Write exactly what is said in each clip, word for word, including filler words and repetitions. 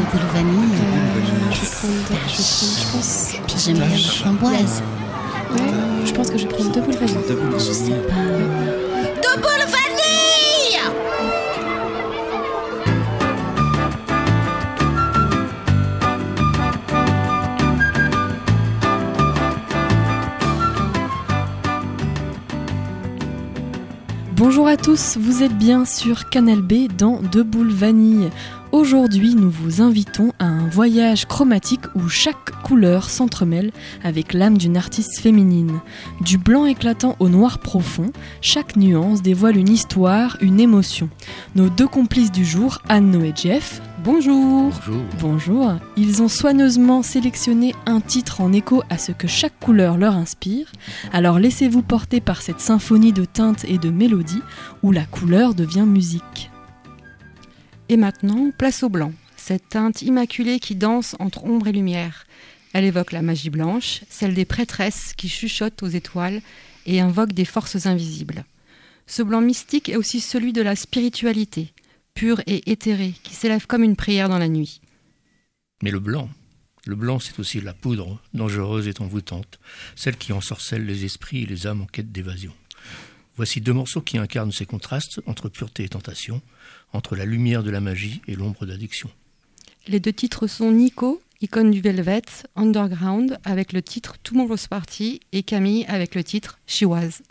boule vanille. Euh, je vais prendre, je vais prendre, je pense. Puis j'aime bien les framboises. Ouais, je pense que je vais prendre deux boules vanille. Deux boules Je sais vanille. pas. Deux boules vanille. Bonjour à tous, vous êtes bien sur Canal B dans Deux boules vanille. Aujourd'hui, nous vous invitons à un voyage chromatique où chaque couleur s'entremêle avec l'âme d'une artiste féminine. Du blanc éclatant au noir profond, chaque nuance dévoile une histoire, une émotion. Nos deux complices du jour, Anne et Jeff, bonjour. Bonjour. Bonjour. Ils ont soigneusement sélectionné un titre en écho à ce que chaque couleur leur inspire. Alors laissez-vous porter par cette symphonie de teintes et de mélodies où la couleur devient musique. Et maintenant, place au blanc, cette teinte immaculée qui danse entre ombre et lumière. Elle évoque la magie blanche, celle des prêtresses qui chuchotent aux étoiles et invoquent des forces invisibles. Ce blanc mystique est aussi celui de la spiritualité, pure et éthérée, qui s'élève comme une prière dans la nuit. Mais le blanc, le blanc c'est aussi la poudre, dangereuse et envoûtante, celle qui ensorcelle les esprits et les âmes en quête d'évasion. Voici deux morceaux qui incarnent ces contrastes entre pureté et tentation, entre la lumière de la magie et l'ombre d'addiction. Les deux titres sont Nico, icône du Velvet, Underground, avec le titre Tomorrow's Party, et Camille avec le titre She Was.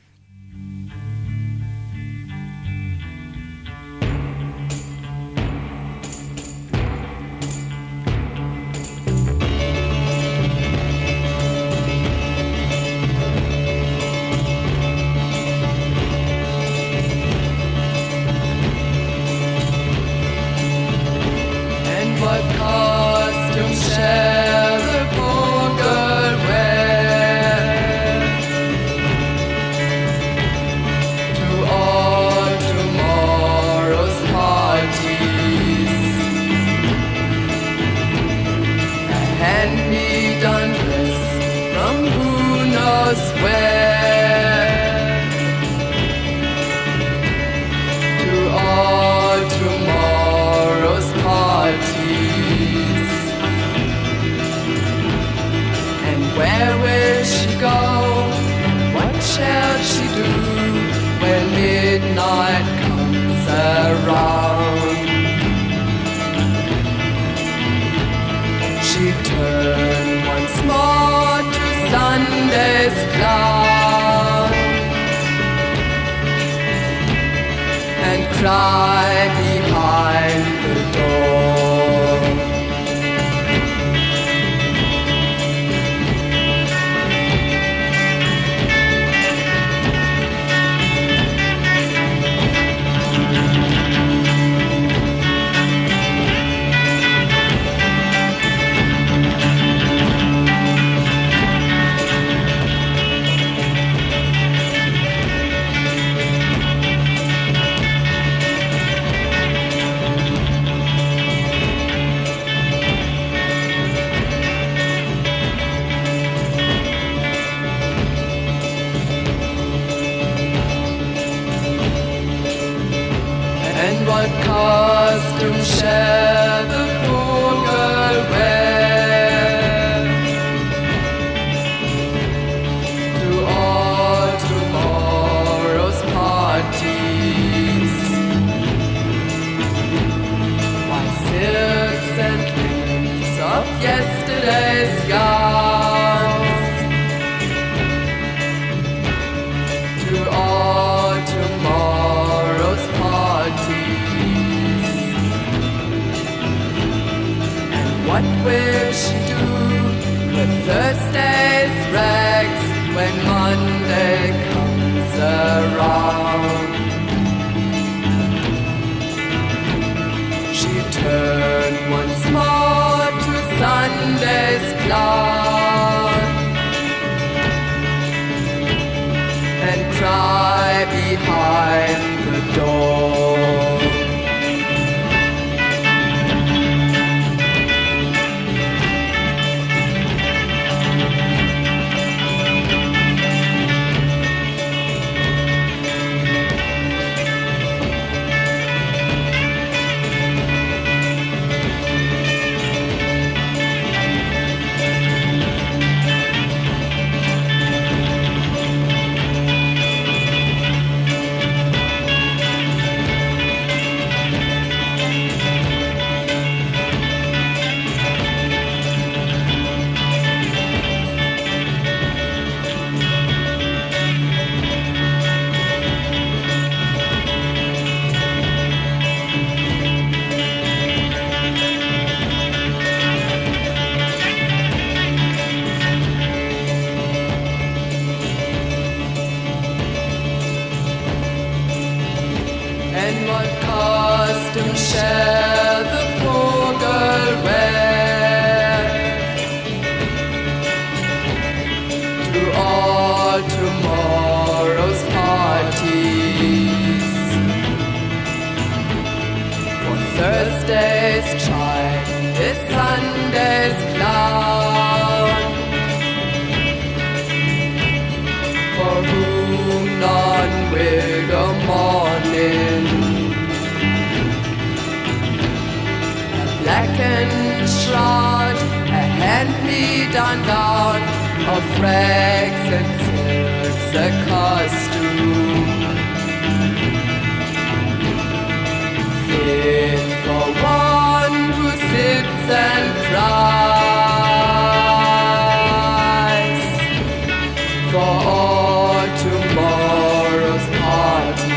Cry behind the door. What costume shall the poor girl wear to all tomorrow's parties? Why, silks and linens of yesterday's gowns to all tomorrow's parties. What will she do with Thursday's rags when Monday comes around? She turned once more to Sunday's clown and cry behind the door. Thursday's child is Sunday's clown, for whom none will a morning. A blackened shroud, a hand-me-down gown of rags and silks, a costume fit for one who sits and cries for all tomorrow's parties.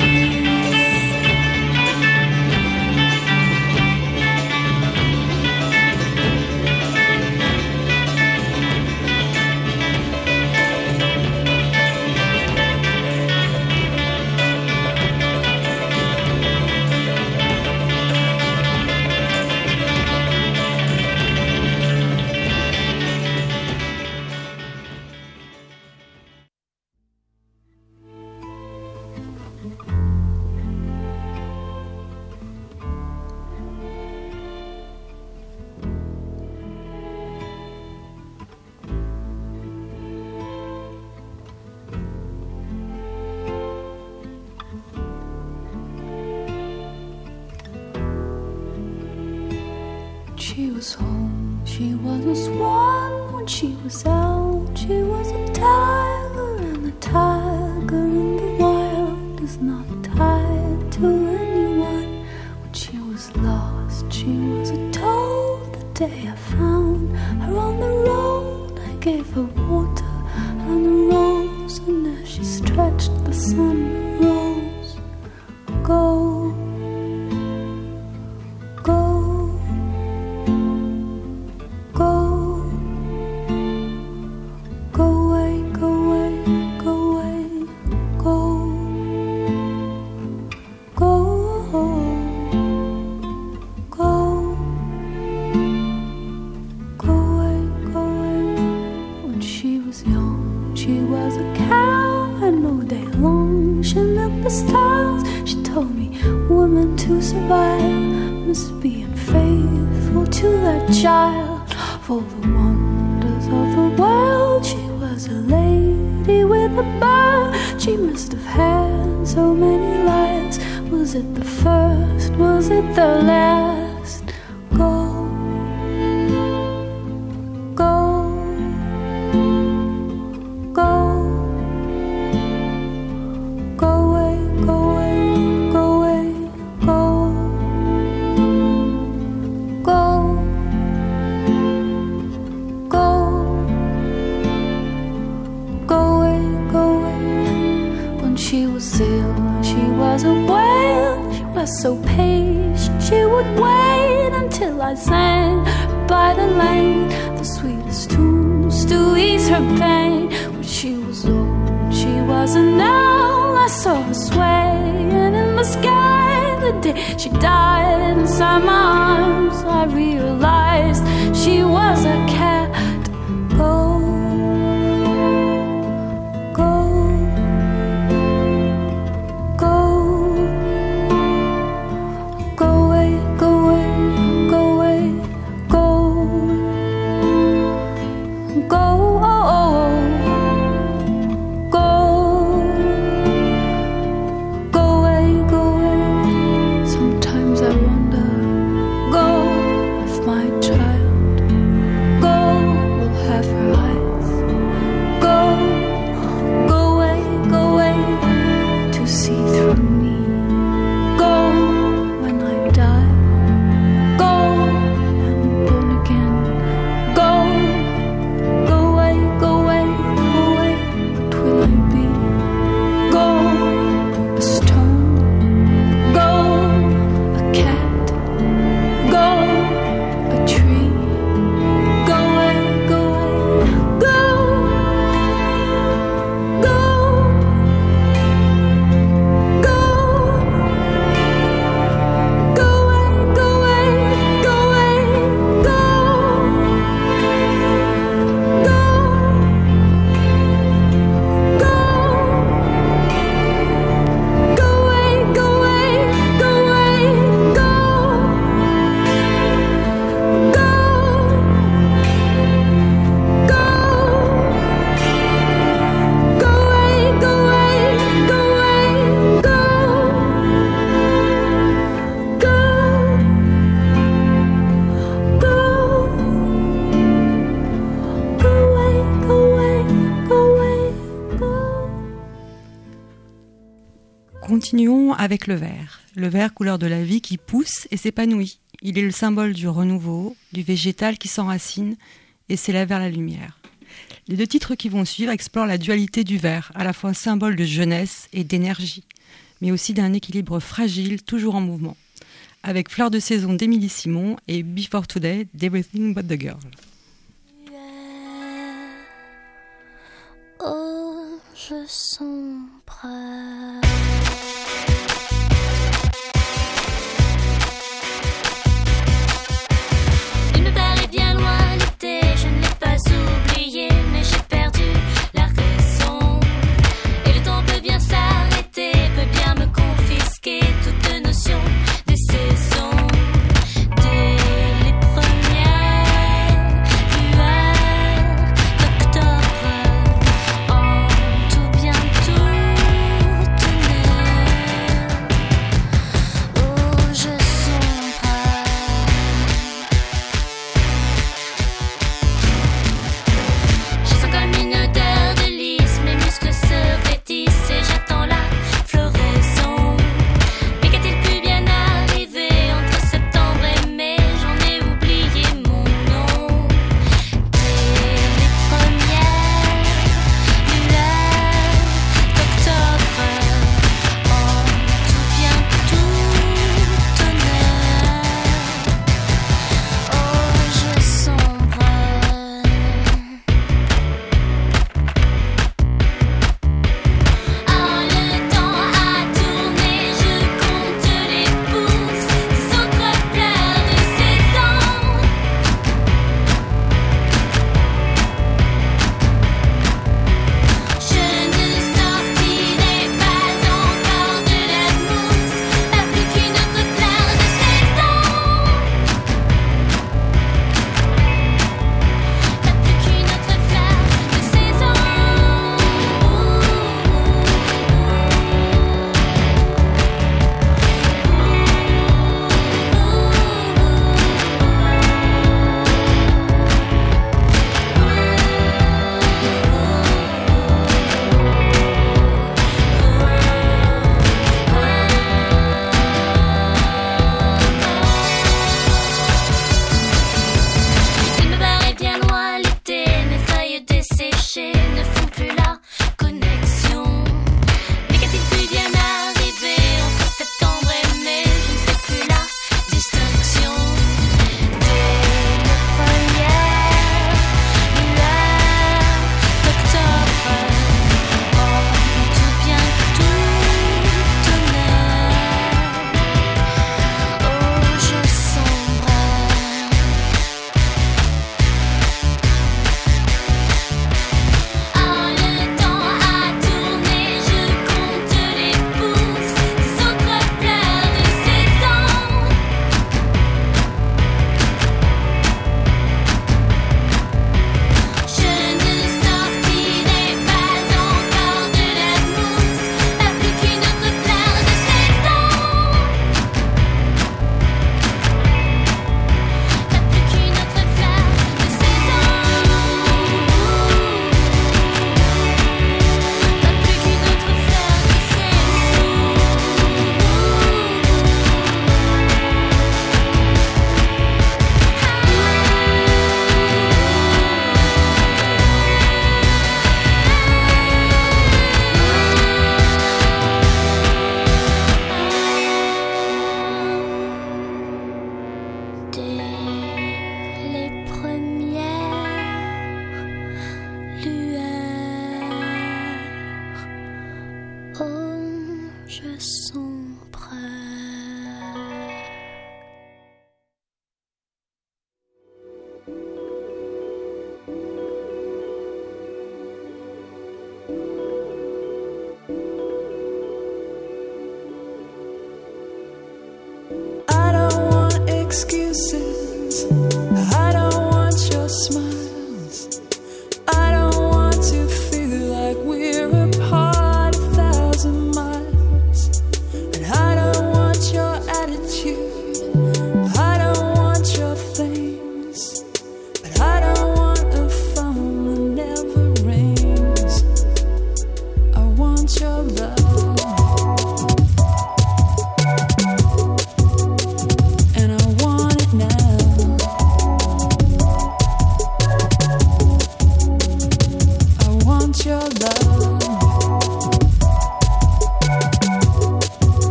She was home, she was a swan. When she was out, she was a tiger. And the tiger in the wild is not tied to anyone. When she was lost, she was a toad. The day I found her on the road, I gave her water and a rose. And as she stretched, the sun rose. Go, for the wonders of the world. She was a lady with a bird. She must have had so many lives. Was it the first? Was it the last? Go, go, go, go away, go away, go away, go, go. She was ill, she was a whale. She was so patient, she would wait until I sang by the lane the sweetest tunes to ease her pain. When she was old, she was an owl. I saw her swaying in the sky the day she died. Inside my arms I realized she was a cat. Go, continuons avec le vert. Le vert, couleur de la vie qui pousse et s'épanouit. Il est le symbole du renouveau, du végétal qui s'enracine et s'élève vers la lumière. Les deux titres qui vont suivre explorent la dualité du vert, à la fois symbole de jeunesse et d'énergie, mais aussi d'un équilibre fragile, toujours en mouvement. Avec Fleur de saison d'Émilie Simon et Before Today d'Everything But the Girl. Yeah. Oh, je sens prêt. Il me paraît bien loin l'été, je ne l'ai pas oublié, mais j'ai perdu la raison. Et le temps peut bien s'arrêter, peut bien me confisquer toute notion des saisons. Dès les premières lueurs d'octobre, en tout bien toute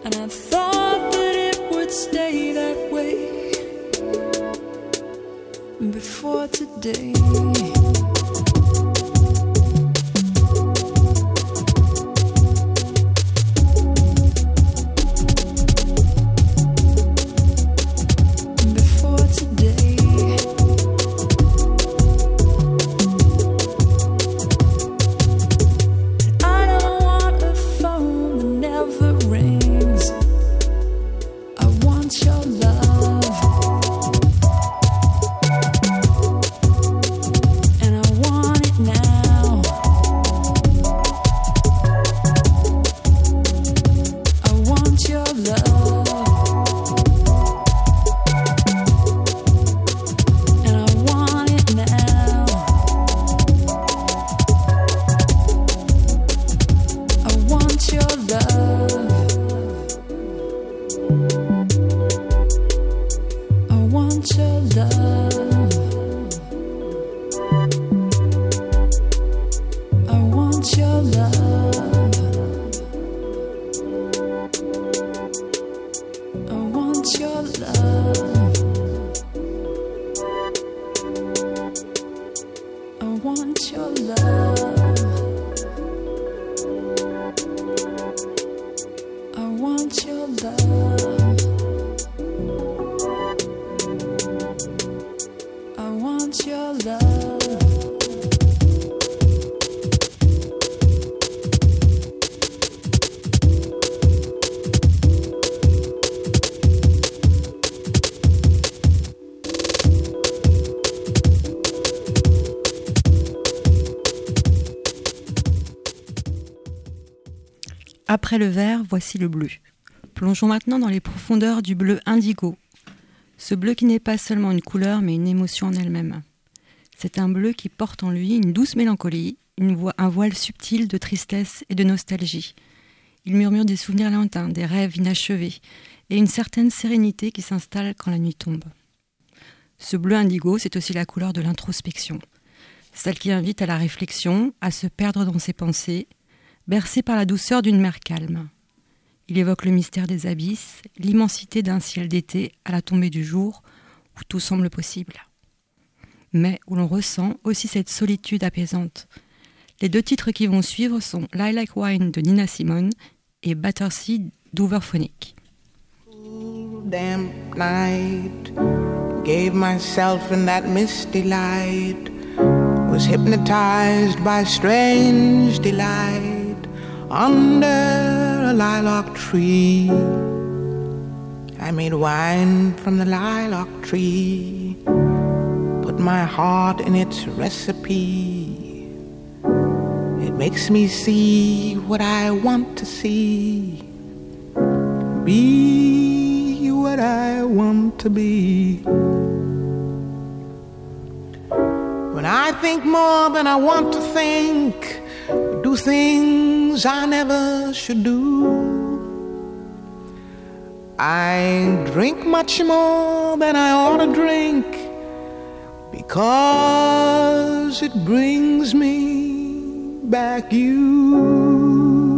and I thought that it would stay that way before today. Après le vert, voici le bleu. Plongeons maintenant dans les profondeurs du bleu indigo. Ce bleu qui n'est pas seulement une couleur, mais une émotion en elle-même. C'est un bleu qui porte en lui une douce mélancolie, une voix, un voile subtil de tristesse et de nostalgie. Il murmure des souvenirs lointains, des rêves inachevés, et une certaine sérénité qui s'installe quand la nuit tombe. Ce bleu indigo, c'est aussi la couleur de l'introspection, celle qui invite à la réflexion, à se perdre dans ses pensées, bercé par la douceur d'une mer calme. Il évoque le mystère des abysses, l'immensité d'un ciel d'été à la tombée du jour, où tout semble possible. Mais où l'on ressent aussi cette solitude apaisante. Les deux titres qui vont suivre sont Lilac Wine de Nina Simone et Battersea d'Hooverphonic. Damp night, gave myself in that misty light, was hypnotized by strange delight. Under a lilac tree, I made wine from the lilac tree, put my heart in its recipe. It makes me see what I want to see, be what I want to be. When I think more than I want to think, do things I never should do, I drink much more than I ought to drink, because it brings me back you.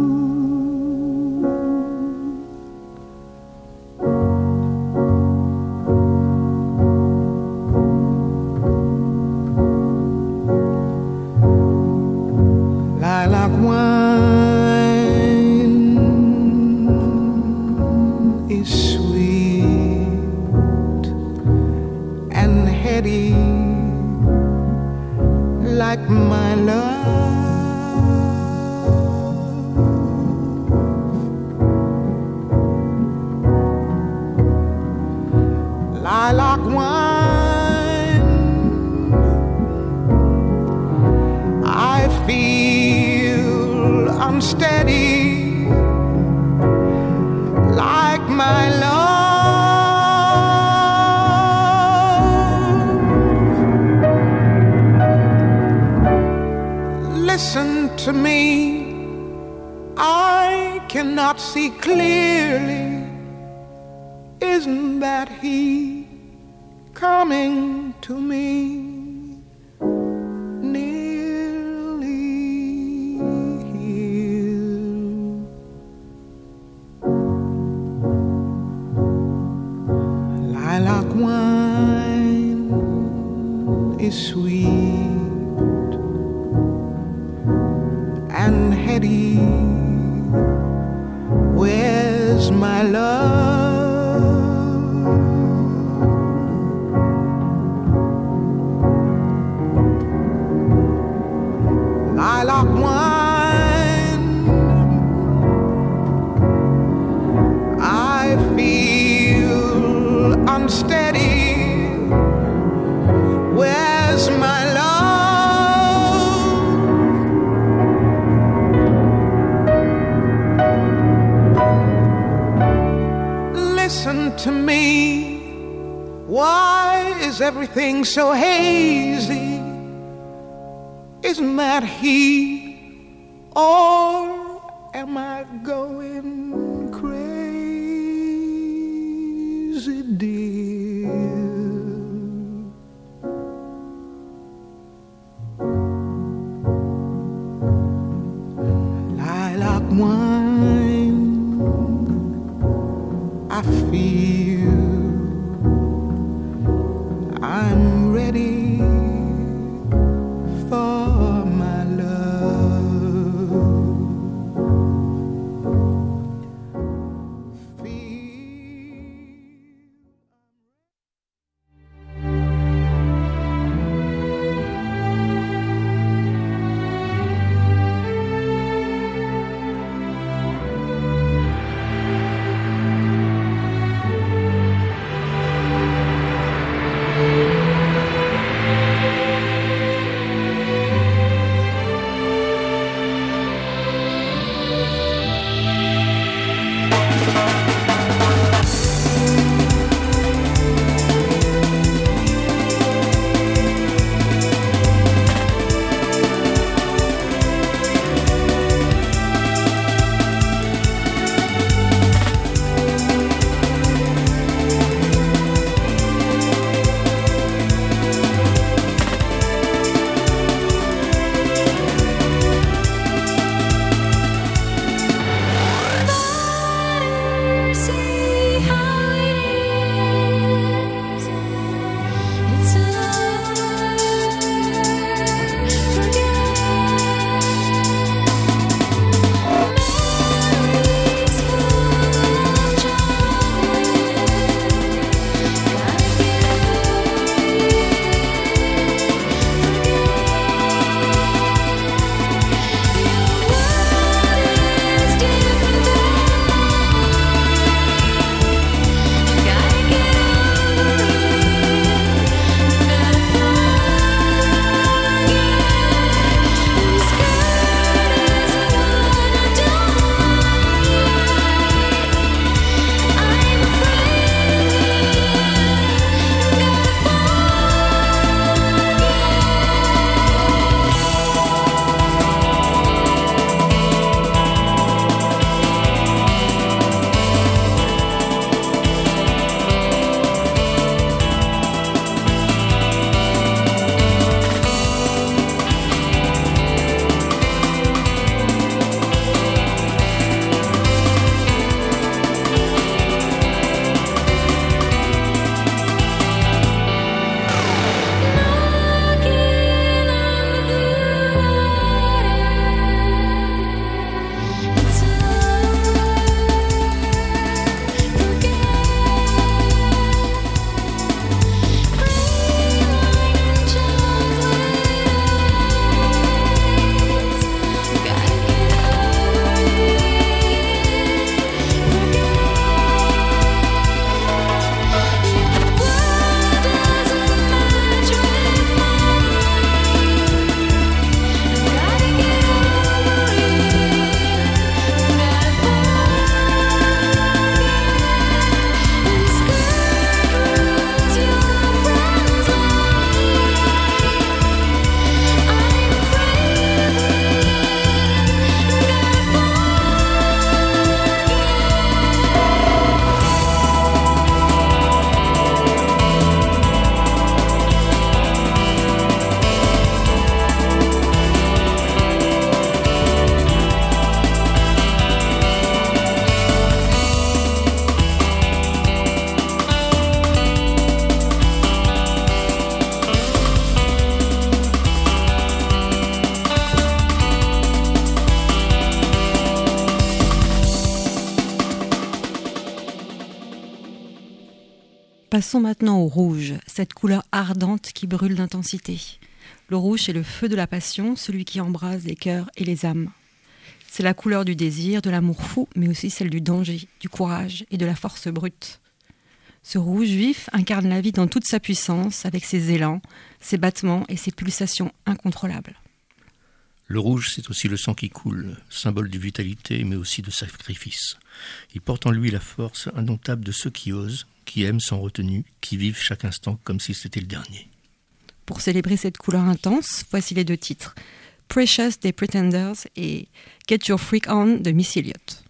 Lilac wine is sweet and heady, like my love. Lilac wine, I feel unsteady, like my love. Listen to me, I cannot see clearly. Isn't that he coming to me? is sweet and heady. Where's my love? Lilac wine, I feel unsteady. Where's my love? Listen to me. Why is everything so hazy? Isn't that he? Or am I going crazy, dear? Lilac wine, I feel I'm ready for my love. Feel Passons maintenant au rouge, cette couleur ardente qui brûle d'intensité. Le rouge, c'est le feu de la passion, celui qui embrase les cœurs et les âmes. C'est la couleur du désir, de l'amour fou, mais aussi celle du danger, du courage et de la force brute. Ce rouge vif incarne la vie dans toute sa puissance, avec ses élans, ses battements et ses pulsations incontrôlables. Le rouge, c'est aussi le sang qui coule, symbole de vitalité, mais aussi de sacrifice. Il porte en lui la force indomptable de ceux qui osent, qui aiment sans retenue, qui vivent chaque instant comme si c'était le dernier. Pour célébrer cette couleur intense, voici les deux titres. Precious des Pretenders et Get Your Freak On de Missy Elliott.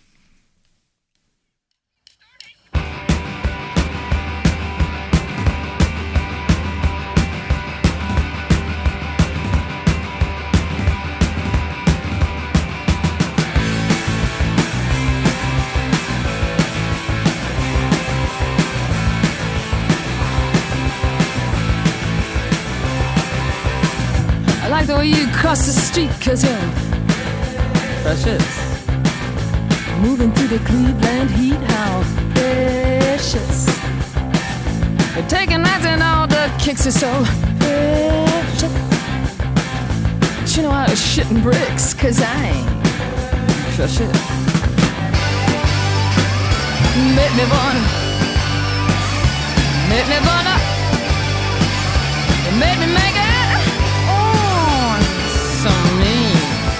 I like the way you cross the street, cause you're precious. Moving through the Cleveland heat, how precious. You're taking nights and all the kicks are so precious. But you know I was shitting bricks, cause I ain't precious. Make me wanna, make me wanna, make me make it. So mean.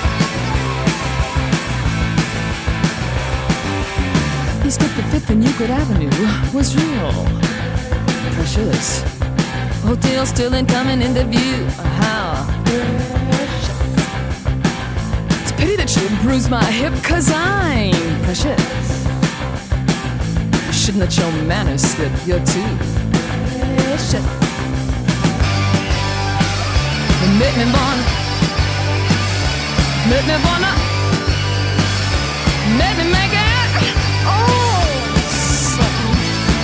East fifty-fifth and Euclid Avenue was real precious. Hotel still incoming into view. How precious. It's a pity that you bruised my hip, cause I'm precious. You shouldn't let your manners slip, you're too precious. You make me wanna, make me wanna, make me make it, oh, something.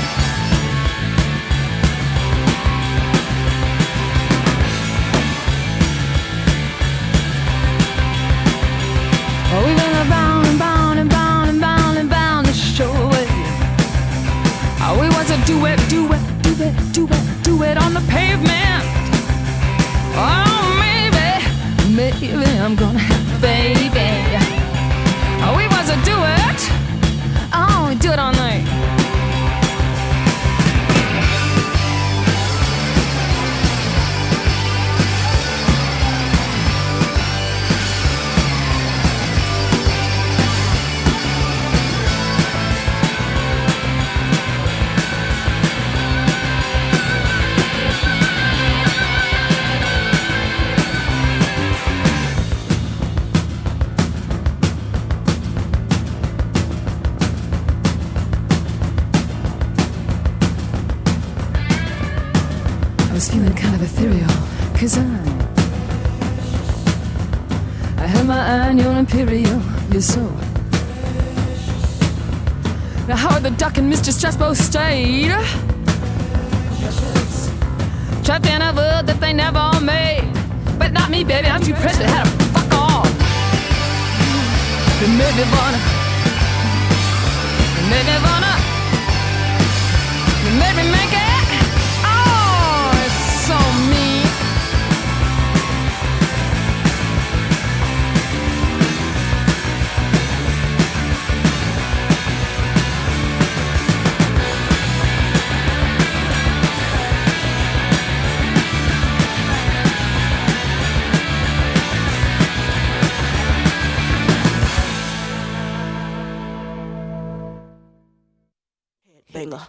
Oh, we went around and bound and bound and bound and bound the shore. Oh, we was a duet, duet, duet, duet, duet on the pavement. Oh, maybe, maybe I'm gonna have a baby. Oh, we was a duet. Oh, we do it all night. Feeling kind of ethereal, cause I I had my eye on your imperial, you're so. Now Howard the Duck and Mister Strasbow stayed trapped in a world that they never made. But not me, baby, I'm too precious, had to fuck off. You made me wanna, you made me wanna, you made me make it. So mean. Banger.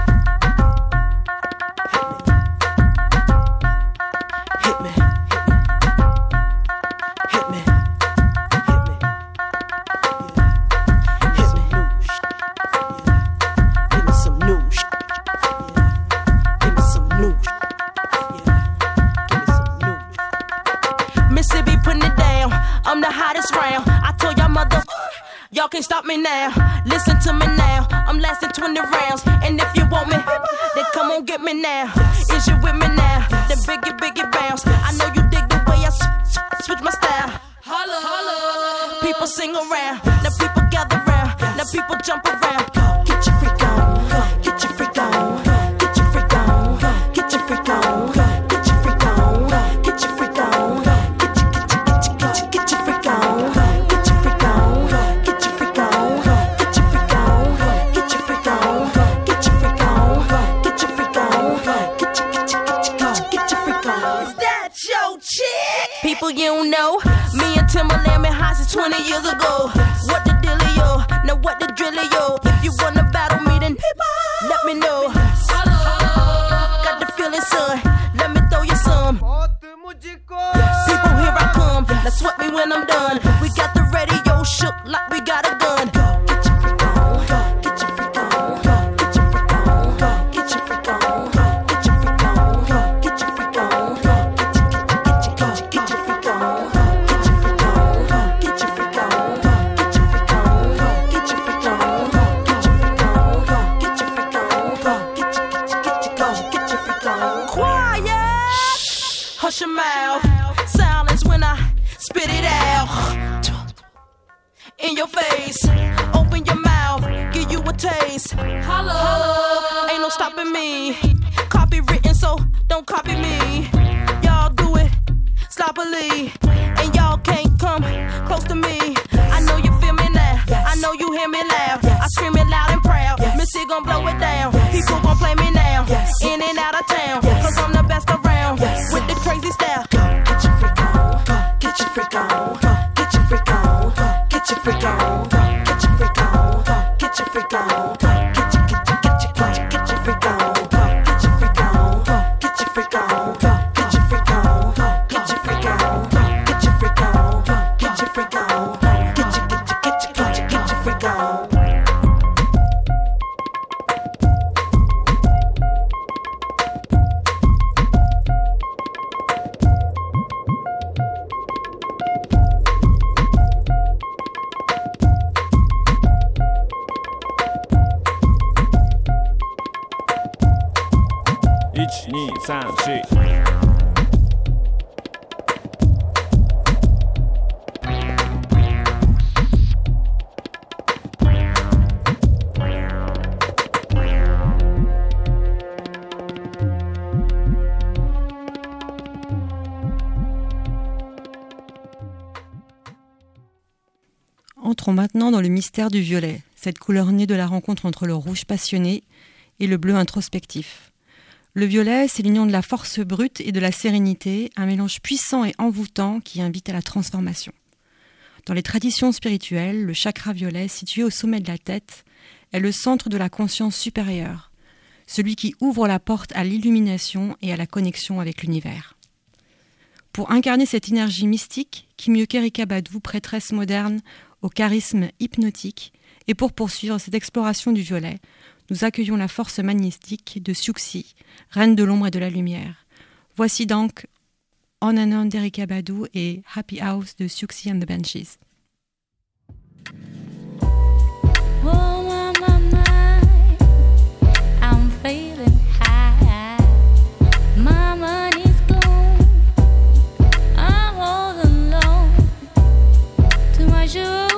Y'all can't stop me now. Listen to me now. I'm lasting twenty rounds. And if you want me, then come on get me now. Is you with me now? Then biggie, biggie bounce. I know you dig the way I s- s- switch my style. Holla, holla. People sing around. Now people gather round. Now people jump around. Get your freak on. Get your freak on. Get nigga, you don't know. Me and Timberland been high since twenty years ago. What the dealio? Now what the drillio? If you wanna battle me, then let me know. Got the feeling, son. Let me throw you some. People, here I come. Now sweat me when I'm done. We got the radio shook like we got a gun. Get your freak on. Get your freak on. Get your freak on. Get your freak on. Get your freak on. Get your freak on. Get your get your get your freak on. Get your freak on. Get your freak on. Get your freak on. Get your freak on. Get your freak on. Get your freak on. Get your get your get your get your freak on. Quiet. Hush your mouth. Silence when I spit it out. In your face. Open your mouth. Give you a taste. Holla. Holla. Ain't no stopping me. Copywritten, so don't copy me. Y'all do it sloppily. And y'all can't come close to me. I know you feel me now. I know you hear me laugh. I scream it loud and proud. Missy gon' blow it down. People gon' play me now. In and out of town. Cause I'm the best around. With the crazy style. Get your freak on. Get your freak on. Get your freak on. Get your freak on. Get your freak on. Get your freak on. Get your get your get your get your get your freak on. Get your freak on. Get your freak on. Get your freak on. Get your freak on. Get your freak on. Get your freak on. Get your get your get your get your get your freak on. 一二三四。 Entrons maintenant dans le mystère du violet, cette couleur née de la rencontre entre le rouge passionné et le bleu introspectif. Le violet, c'est l'union de la force brute et de la sérénité, un mélange puissant et envoûtant qui invite à la transformation. Dans les traditions spirituelles, le chakra violet, situé au sommet de la tête, est le centre de la conscience supérieure, celui qui ouvre la porte à l'illumination et à la connexion avec l'univers. Pour incarner cette énergie mystique, qui mieux qu'Erykah Badu, prêtresse moderne au charisme hypnotique, et pour poursuivre cette exploration du violet, nous accueillons la force magnétique de Siouxsie, reine de l'ombre et de la lumière. Voici donc On and On d'Erykah Badu et Happy House de Siouxsie and the Banshees. Oh my, my, my, I'm feeling high. My money's gone. I'm all alone. To my shoes,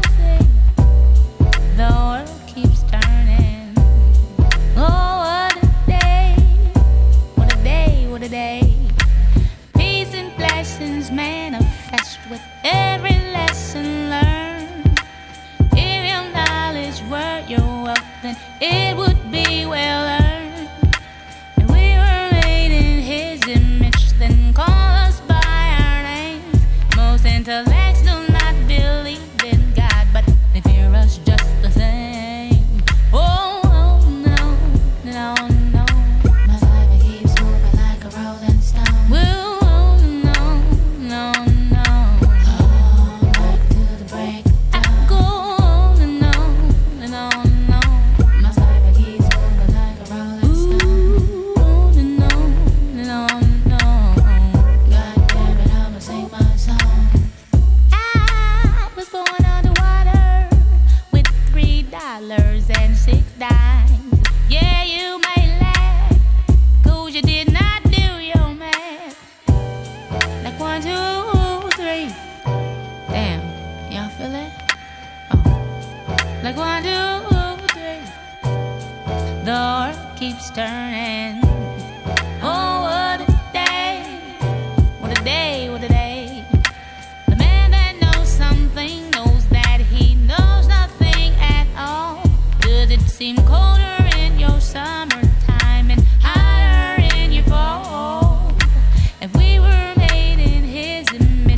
the world keeps turning. Oh, what a day! What a day! What a day! Peace and blessings manifest with every lesson learned. If your knowledge were your wealth, then it would be well earned. And we were made in His image, then call us by our names. Most intellects do not believe in God, but they fear us just the same. Oh, oh no, no, no. My life keeps moving like a rolling stone. Whoa, oh, no, no, no. Oh, back to the break. I go on and on and on and on. My life keeps moving like a rolling stone. Ooh, on and on and on and on. God damn it, I'ma sing my song. I was born underwater with three dollars and six dimes. Yeah, you may laugh, cause you did not do your math. Like one, two, three. Damn, y'all feel it? Oh. Like one, two, three. The earth keeps turning. Oh, what a day. What a day, what a day. The man that knows something knows that he knows nothing at all. Does it seem colder in your summertime and hotter in your fall? If we were made in His image,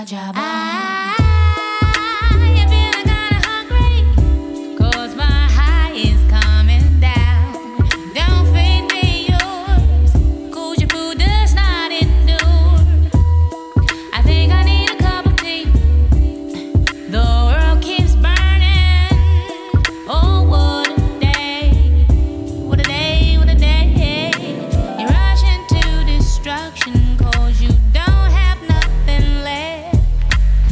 my job. I am feeling kinda hungry, 'cause my high is coming down. Don't feed me yours, 'cause your food does not endure. I think I need a cup of tea. The world keeps burning. Oh, what a day, what a day, what a day. You rush into destruction 'cause you don't have nothing left.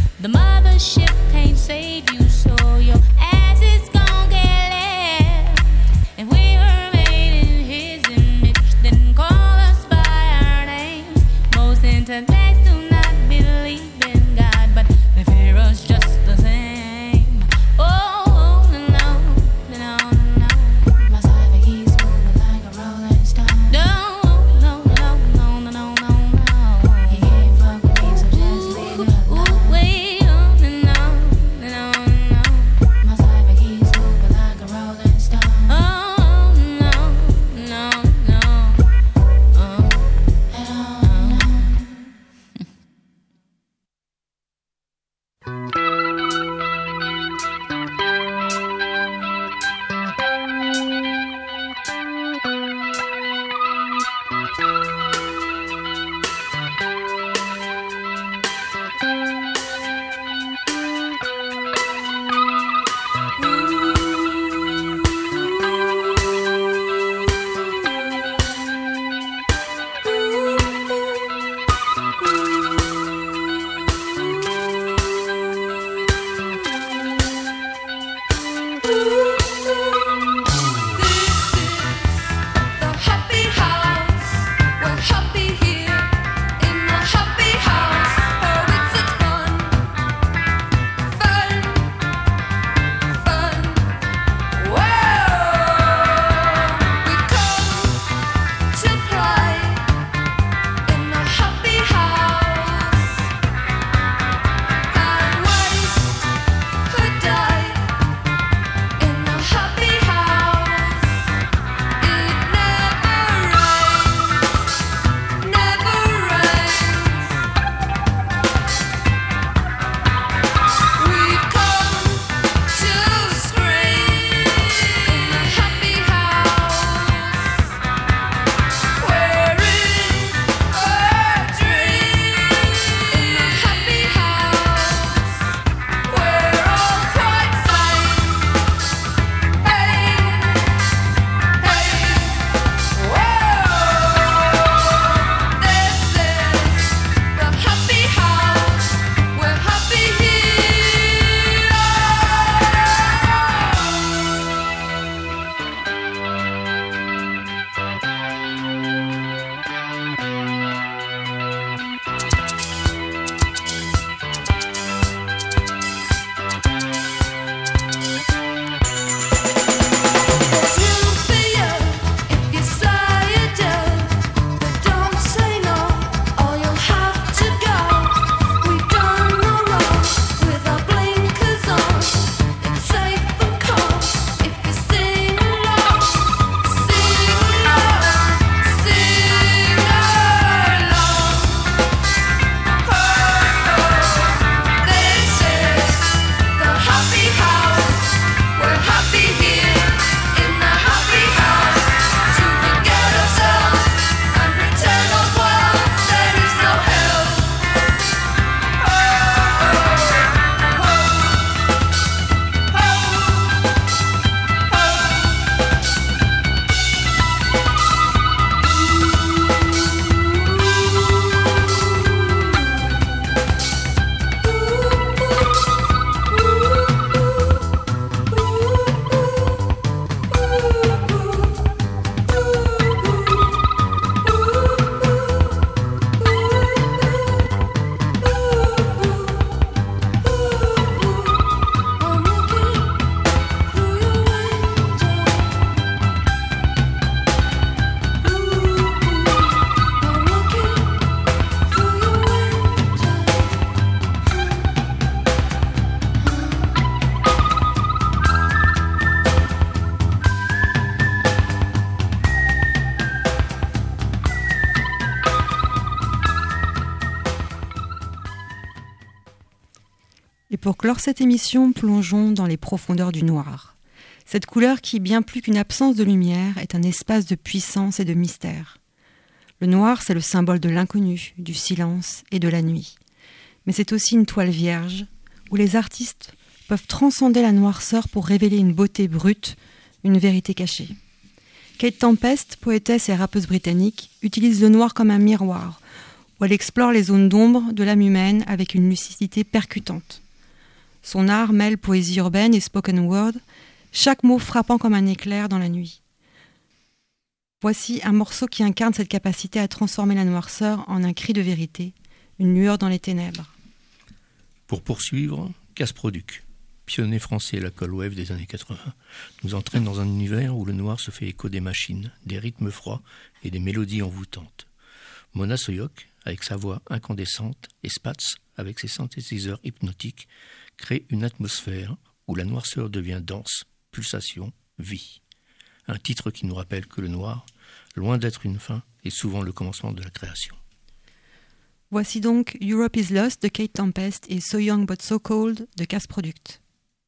pour clore cette émission, plongeons dans les profondeurs du noir. Cette couleur qui, bien plus qu'une absence de lumière, est un espace de puissance et de mystère. Le noir, c'est le symbole de l'inconnu, du silence et de la nuit. Mais c'est aussi une toile vierge, où les artistes peuvent transcender la noirceur pour révéler une beauté brute, une vérité cachée. Kate Tempest, poétesse et rappeuse britannique, utilise le noir comme un miroir, où elle explore les zones d'ombre de l'âme humaine avec une lucidité percutante. Son art mêle poésie urbaine et spoken word, chaque mot frappant comme un éclair dans la nuit. Voici un morceau qui incarne cette capacité à transformer la noirceur en un cri de vérité, une lueur dans les ténèbres. Pour poursuivre, Casproduc, pionnier français à la cold wave des années quatre-vingts, nous entraîne dans un univers où le noir se fait écho des machines, des rythmes froids et des mélodies envoûtantes. Mona Soyok, avec sa voix incandescente, et Spatz, avec ses synthétiseurs hypnotiques, crée une atmosphère où la noirceur devient danse, pulsation, vie. Un titre qui nous rappelle que le noir, loin d'être une fin, est souvent le commencement de la création. Voici donc Europe is Lost de Kate Tempest et So Young But So Cold de Casproduct.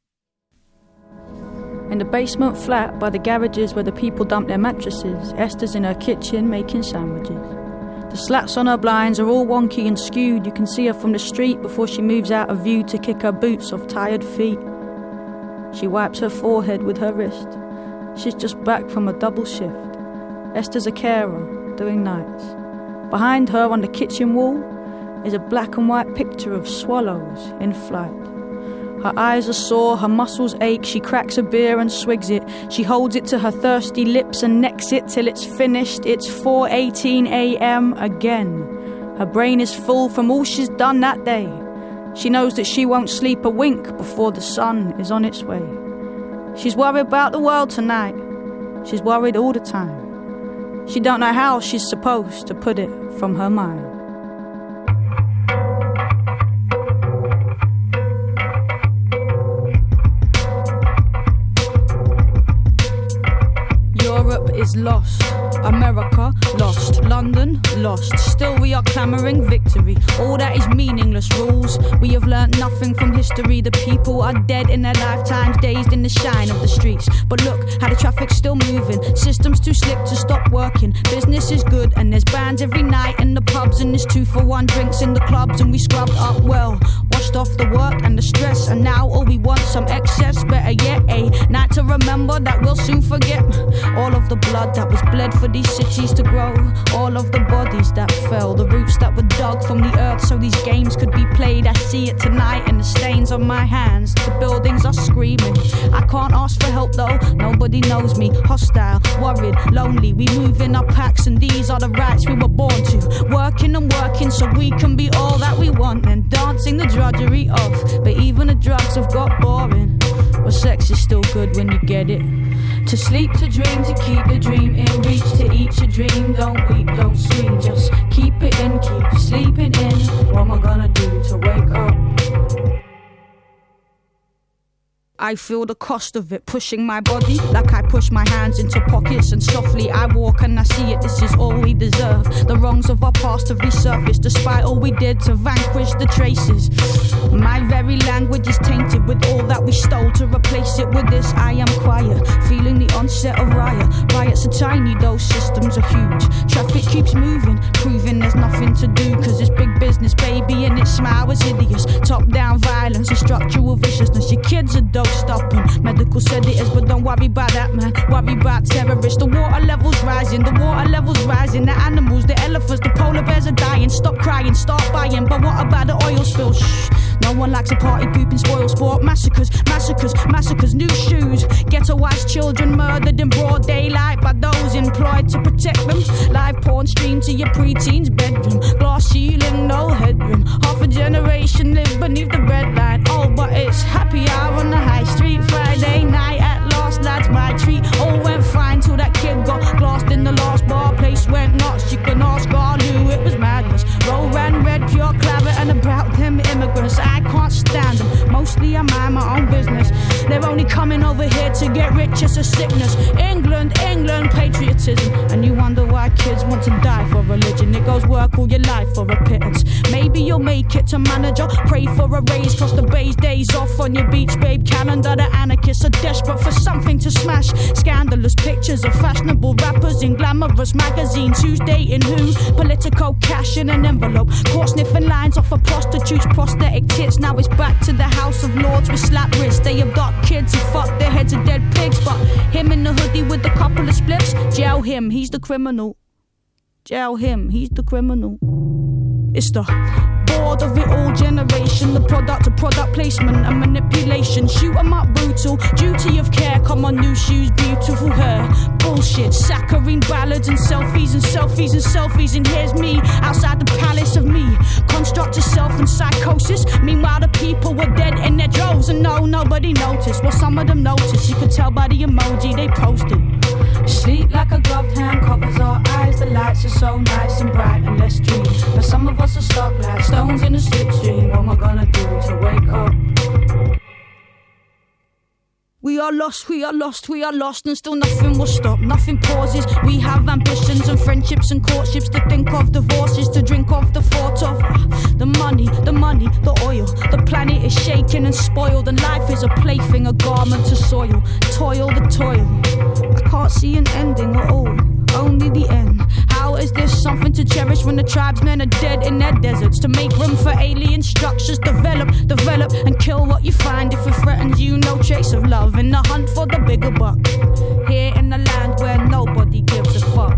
In the basement flat by the garages where the people dump their mattresses, Esther's in her kitchen making sandwiches. The slats on her blinds are all wonky and skewed. You can see her from the street before she moves out of view to kick her boots off tired feet. She wipes her forehead with her wrist. She's just back from a double shift. Esther's a carer, doing nights. Behind her on the kitchen wall is a black and white picture of swallows in flight. Her eyes are sore, her muscles ache. She cracks a beer and swigs it. She holds it to her thirsty lips and necks it till it's finished. It's four eighteen a.m. again. Her brain is full from all she's done that day. She knows that she won't sleep a wink before the sun is on its way. She's worried about the world tonight. She's worried all the time. She don't know how she's supposed to put it from her mind. Europe is lost, America lost, London lost. Still we are clamouring victory. All that is meaningless rules. We have learnt nothing from history. The people are dead in their lifetimes, dazed in the shine of the streets. But look how the traffic's still moving. Systems too slick to stop working. Business is good and there's bands every night in the pubs, and there's two for one drinks in the clubs, and we scrubbed up well, washed off the work and the stress, and now all we want some excess. Better yet, a night to remember that we'll soon forget. All of the blood that was bled for these cities to grow, all of the bodies that fell, the roots that were dug from the earth so these games could be played. I see it tonight in the stains on my hands. The buildings are screaming. I can't ask for help though, nobody knows me. Hostile, worried, lonely. We move in our packs and these are the rights we were born to. Working and working so we can be all that we want, and dancing the drudgery of. But even the drugs have got boring. Well, sex is still good when you get it. To sleep, to dream, to keep the dream in reach. To eat your dream, don't weep, don't scream. Just keep it in, keep sleeping in. What am I gonna do to wake up? I feel the cost of it pushing my body like I push my hands into pockets, and softly I walk and I see it. This is all we deserve. The wrongs of our past have resurfaced despite all we did to vanquish the traces. My very language is tainted with all that we stole. To replace it with this, I am quiet, feeling the onset of riot. Riots are tiny, those systems are huge. Traffic keeps moving, proving there's nothing to do, cause it's big business, baby, and its smile is hideous. Top-down violence and structural viciousness. Your kids are dope stopping medical sedatives, but don't worry about that, man. Worry about terrorists. The water levels rising, the water levels rising. The animals, the elephants, the polar bears are dying. Stop crying, start buying. But what about the oil spill? Shh. No one likes a party pooping spoil sport. Massacres, massacres, massacres. New shoes. Ghettoized children murdered in broad daylight by those employed to protect them. Live porn streamed to your preteen's bedroom. Glass ceiling, no headroom. Half a generation live beneath the breadline. Oh, but it's happy hour on the high street. Friday night at last, lads, my treat. All went fine till that kid got glassed in the last bar. Place went nuts, you can ask Garlu, it was madness. Roll ran red, pure claret, and about them immigrants I can't stand them. Mostly I mind my own business. They're only coming over here to get rich, it's a sickness. England, England, patriotism. And you wonder why kids want to die for religion. It goes work all your life for a pittance. Maybe you'll make it to manager. Pray for a raise, cross the bay's days off on your beach babe calendar. The anarchists are desperate for something to smash. Scandalous pictures of fashionable rappers in glamorous magazines. Who's dating who? Political cash in an envelope. Caught sniffing lines off of prostitutes' prosthetic tits. Now it's back to the House of Lords with slap wrists. They abduct kids and fuck their heads of dead pigs. But him in the hoodie with a couple of spliffs, jail him, he's the criminal. Jail him, he's the criminal. It's the bored of it all generation, the product of product placement and manipulation. Shoot 'em up brutal, duty of care, come on new shoes, beautiful hair. Bullshit, saccharine ballads and selfies and selfies and selfies. And here's me, outside the palace of me. Construct of self and psychosis. Meanwhile the people were dead in their droves. And no, nobody noticed, well some of them noticed. You could tell by the emoji they posted. Sleep like a gloved hand covers our eyes. The lights are so nice and bright and let's dream. But some of us are stuck like stones in a slipstream. What am I gonna do to wake up? We are lost, we are lost, we are lost, and still nothing will stop, nothing pauses. We have ambitions and friendships and courtships to think of, divorces to drink of, the thought of the money, the money, the oil. The planet is shaken and spoiled, and life is a plaything, a garment to soil. Toil, the toil. I can't see an ending at all, only the end. How is this something to cherish when the tribesmen are dead in their deserts? To make room for alien structures, develop, develop, and kill what you find if it threatens you. No trace of love in the hunt for the bigger buck. Here in the land where nobody gives a fuck.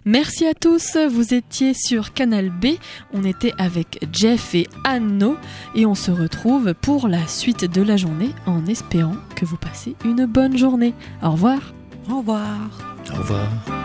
Merci à tous, vous étiez sur Canal B, on était avec Jeff et Anno et on se retrouve pour la suite de la journée en espérant que vous passez une bonne journée. Au revoir. Au revoir. Au revoir.